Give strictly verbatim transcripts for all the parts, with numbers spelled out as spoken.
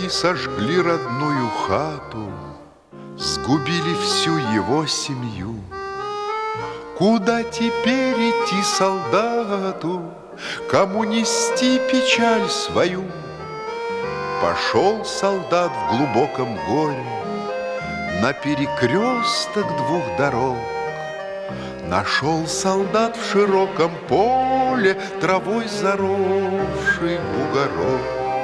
Враги сожгли родную хату, сгубили всю его семью. Куда теперь идти солдату, кому нести печаль свою? Пошел солдат в глубоком горе на перекресток двух дорог. Нашел солдат в широком поле травой заросший бугорок.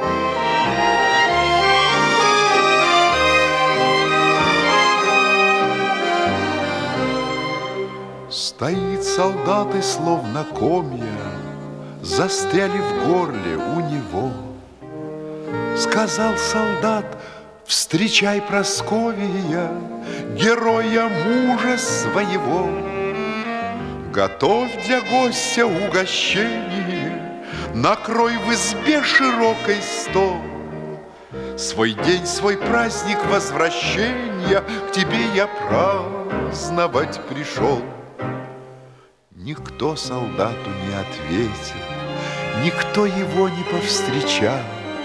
Стоит солдат, и словно комья застряли в горле у него. Сказал солдат: встречай, Прасковья, героя мужа своего. Готовь для гостя угощение, накрой в избе широкой стол. Свой день, свой праздник возвращения к тебе я праздновать пришел. Никто солдату не ответил, никто его не повстречал.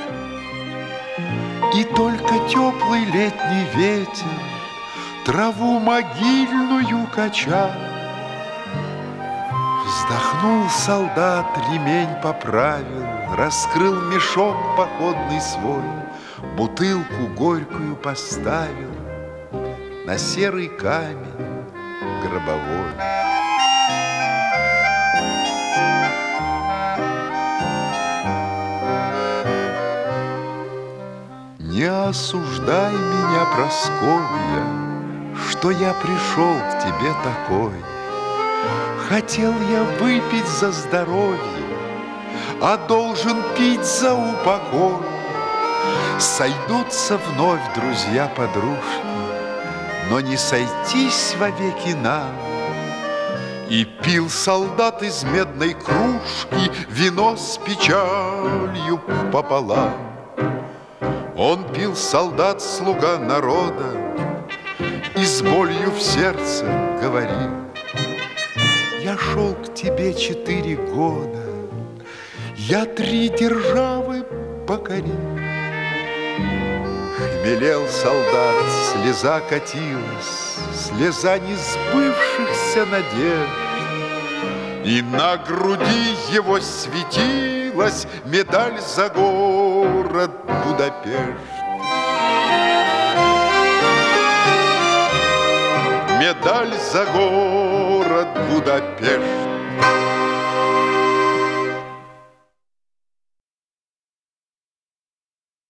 И только теплый летний ветер траву могильную качал. Вздохнул солдат, ремень поправил, раскрыл мешок походный свой, бутылку горькую поставил на серый камень гробовой. Не осуждай меня, Прасковья, что я пришел к тебе такой. Хотел я выпить за здоровье, а должен пить за упокой. Сойдутся вновь друзья-подружки, но не сойтись вовеки нам. И пил солдат из медной кружки вино с печалью пополам. Он пил, солдат, слуга народа, и с болью в сердце говорил: я шел к тебе четыре года, я три державы покорил. Хмелел солдат, слеза катилась, слеза несбывшихся надежд, и на груди его светилась медаль за город Будапешт. Медаль за город Будапешт.